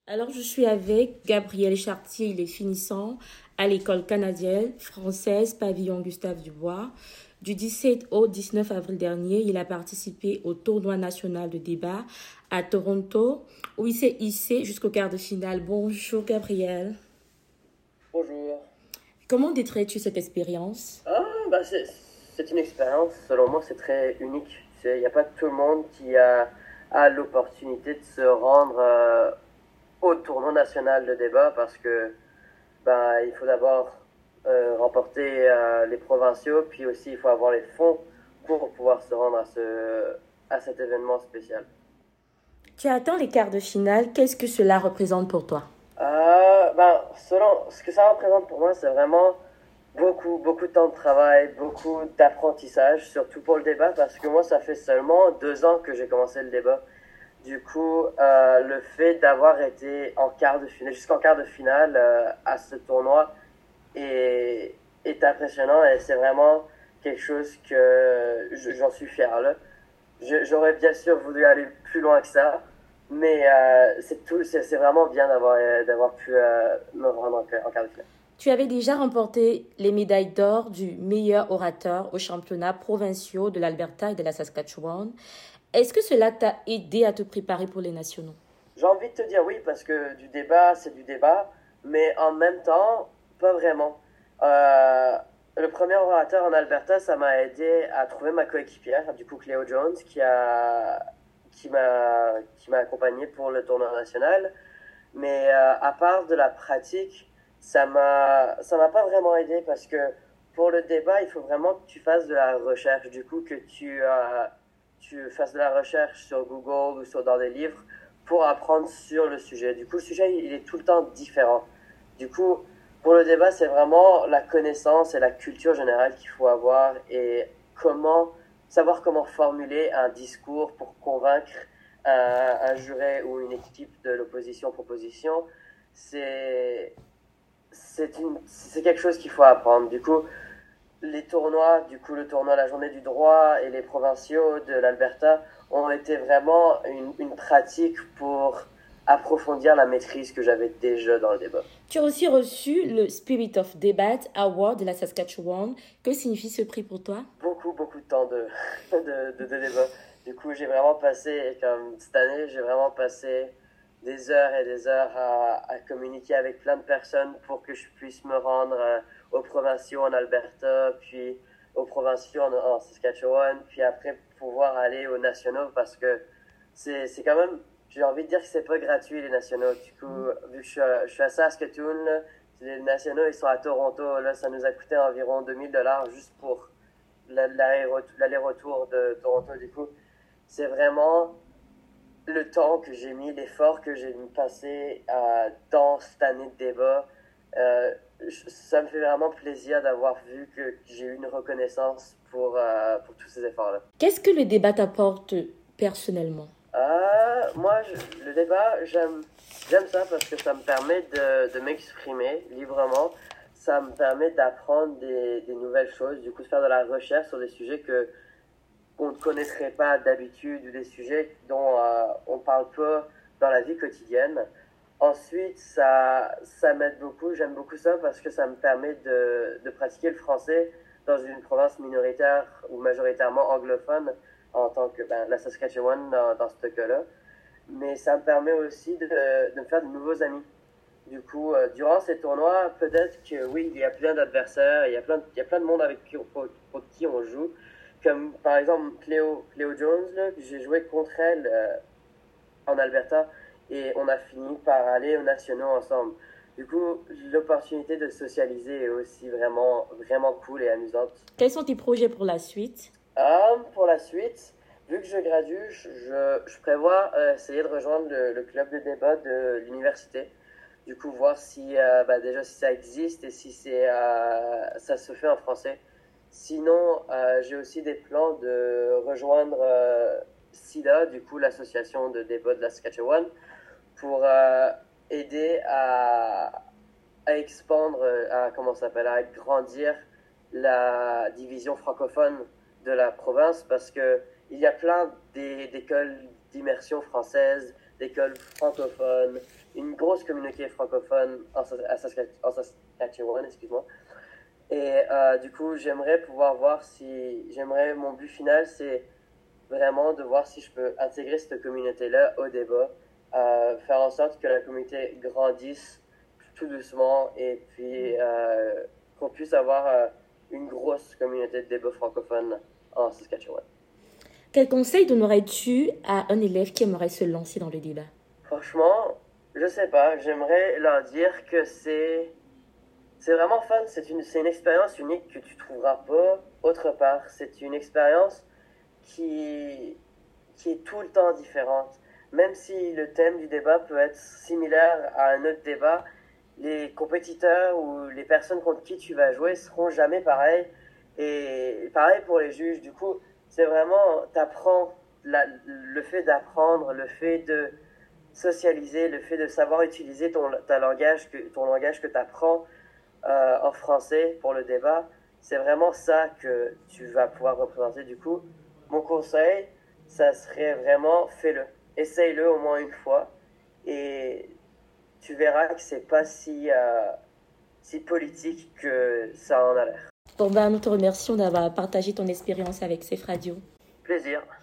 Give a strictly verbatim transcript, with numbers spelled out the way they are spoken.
Alors, je suis avec Gabriel Chartier, il est finissant à l'école canadienne française Pavillon Gustave Dubois. Du dix-sept au dix-neuf avril dernier, il a participé au tournoi national de débat à Toronto, où il s'est hissé jusqu'au quart de finale. Bonjour Gabriel. Bonjour. Comment détrais-tu cette expérience? Ah, bah c'est, c'est une expérience, selon moi, c'est très unique. Il n'y a pas tout le monde qui a, a l'opportunité de se rendre euh, au tournoi national de débat parce que bah, il faut d'abord euh, remporter euh, les provinciaux, puis aussi il faut avoir les fonds pour pouvoir se rendre à, ce, à cet événement spécial. Tu attends les quarts de finale, qu'est-ce que cela représente pour toi? Euh, ben, selon ce que ça représente pour moi, c'est vraiment beaucoup, beaucoup de temps de travail, beaucoup d'apprentissage, surtout pour le débat, parce que moi, ça fait seulement deux ans que j'ai commencé le débat. Du coup, euh, le fait d'avoir été en quart de finale, jusqu'en quart de finale euh, à ce tournoi est, est impressionnant et c'est vraiment quelque chose que je- j'en suis fier. Là. Je- J'aurais bien sûr voulu aller plus loin que ça, mais euh, c'est tout, c'est c'est vraiment bien d'avoir euh, d'avoir pu euh, me rendre en, en quart de finale. Tu avais déjà remporté les médailles d'or du meilleur orateur aux championnats provinciaux de l'Alberta et de la Saskatchewan. Est-ce que cela t'a aidé à te préparer pour les nationaux? J'ai envie de te dire oui parce que du débat, c'est du débat, mais en même temps, pas vraiment. Euh, le premier orateur en Alberta, ça m'a aidé à trouver ma coéquipière, du coup Cléo Jones, qui a qui m'a qui m'a accompagné pour le tournoi national. Mais euh, à part de la pratique, ça m'a ça m'a pas vraiment aidé parce que pour le débat, il faut vraiment que tu fasses de la recherche. Du coup, que tu euh, tu fasses de la recherche sur Google ou sur dans des livres pour apprendre sur le sujet. Du coup, le sujet il est tout le temps différent. Du coup, pour le débat, c'est vraiment la connaissance et la culture générale qu'il faut avoir et comment savoir comment formuler un discours pour convaincre un, un juré ou une équipe de l'opposition-proposition, c'est c'est une c'est quelque chose qu'il faut apprendre. Du coup, les tournois, du coup le tournoi La Journée du droit et les provinciaux de l'Alberta ont été vraiment une, une pratique pour approfondir la maîtrise que j'avais déjà dans le débat. Tu as aussi reçu le Spirit of Debate Award de la Saskatchewan. Que signifie ce prix pour toi? Beaucoup, beaucoup de temps de, de, de, de débat. Du coup, j'ai vraiment passé, comme cette année, j'ai vraiment passé des heures et des heures à, à communiquer avec plein de personnes pour que je puisse me rendre euh, aux provinciaux en Alberta, puis aux provinciaux en, en Saskatchewan, puis après pouvoir aller aux nationaux parce que c'est, c'est quand même, j'ai envie de dire que c'est pas gratuit les nationaux. Du coup, vu que je suis à, je suis à Saskatoon, là, les nationaux ils sont à Toronto, là ça nous a coûté environ deux mille dollars juste pour l'aller-retour de Toronto. Du coup, c'est vraiment le temps que j'ai mis, l'effort que j'ai mis passé euh, dans cette année de débat. Euh, ça me fait vraiment plaisir d'avoir vu que j'ai eu une reconnaissance pour, euh, pour tous ces efforts-là. Qu'est-ce que le débat t'apporte personnellement? Euh, moi, je- le débat, j'aime, j'aime ça parce que ça me permet de, de m'exprimer librement. Ça me permet d'apprendre des, des nouvelles choses, du coup de faire de la recherche sur des sujets que qu'on ne connaîtrait pas d'habitude ou des sujets dont euh, on parle pas dans la vie quotidienne. Ensuite, ça, ça m'aide beaucoup, j'aime beaucoup ça parce que ça me permet de, de pratiquer le français dans une province minoritaire ou majoritairement anglophone en tant que ben, la Saskatchewan dans, dans ce cas-là. Mais ça me permet aussi de, de me faire de nouveaux amis. Du coup, euh, durant ces tournois, peut-être que oui, il y a plein d'adversaires, il y a plein, de, il y a plein de monde avec qui, pour, pour qui on joue. Comme par exemple Cléo, Cléo Jones, là, j'ai joué contre elle euh, en Alberta et on a fini par aller aux nationaux ensemble. Du coup, l'opportunité de socialiser est aussi vraiment, vraiment cool et amusante. Quels sont tes projets pour la suite? Euh, pour la suite, vu que je gradue, je, je prévois euh, essayer de rejoindre le, le club de débat de l'université. Du coup, voir si euh, bah, déjà si ça existe et si c'est euh, ça se fait en français. Sinon, euh, j'ai aussi des plans de rejoindre euh, SIDA, du coup l'association de débat de la Saskatchewan, pour euh, aider à, à expandre, à comment ça s'appelle, à agrandir la division francophone de la province parce que il y a plein d'écoles d'immersion française, d'écoles francophones, une grosse communauté francophone en, à Saskatchewan, en Saskatchewan, excuse-moi. Et euh, du coup, j'aimerais pouvoir voir si, j'aimerais, mon but final, c'est vraiment de voir si je peux intégrer cette communauté-là au débat, euh, faire en sorte que la communauté grandisse tout doucement et puis euh, qu'on puisse avoir euh, une grosse communauté de débat francophone en Saskatchewan. Quel conseil donnerais-tu à un élève qui aimerait se lancer dans le débat? Franchement, je sais pas. J'aimerais leur dire que c'est c'est vraiment fun. C'est une c'est une expérience unique que tu trouveras pas autre part. C'est une expérience qui qui est tout le temps différente. Même si le thème du débat peut être similaire à un autre débat, les compétiteurs ou les personnes contre qui tu vas jouer seront jamais pareils. Et pareil pour les juges. Du coup, c'est vraiment, t'apprends, la, le fait d'apprendre, le fait de socialiser, le fait de savoir utiliser ton, ta langage, que, ton langage que tu apprends euh, en français pour le débat, c'est vraiment ça que tu vas pouvoir représenter. Du coup, mon conseil, ça serait vraiment, fais-le. Essaye-le au moins une fois et tu verras que c'est pas si, euh, si politique que ça en a l'air. Bon, ben, nous te remercions d'avoir partagé ton expérience avec C F Radio. Plaisir.